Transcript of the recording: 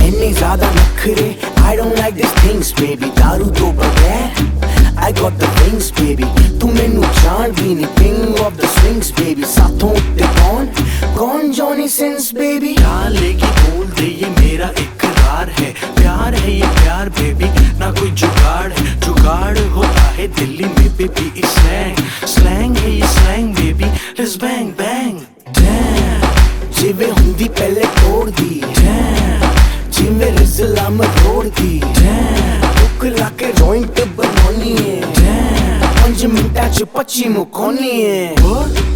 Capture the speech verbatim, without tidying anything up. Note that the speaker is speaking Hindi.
इतने ज्यादा नखरे, I don't like these things baby, दारू तो बगैर I got the wings baby, तू मैनू जान भी नहीं, king of the swings baby, साथों उत्ते कौन कौन जॉनी सिंस baby। प्यार लेके बोल दे ये मेरा इकरार है, प्यार है ये प्यार बेबी, ना कोई जुगाड़ है, जुगाड़ होता है दिल्ली में बेबी स्लैंग, स्लैंग है ये slang baby, let's bang bang damn, जिवे हुंदी पहले तोड़ दी damn, जिवे रिजला मरोड़ दी damn, बुक लाके जॉइंट बनानी है damn, पंज मिनटां च पच्ची मुकानी है।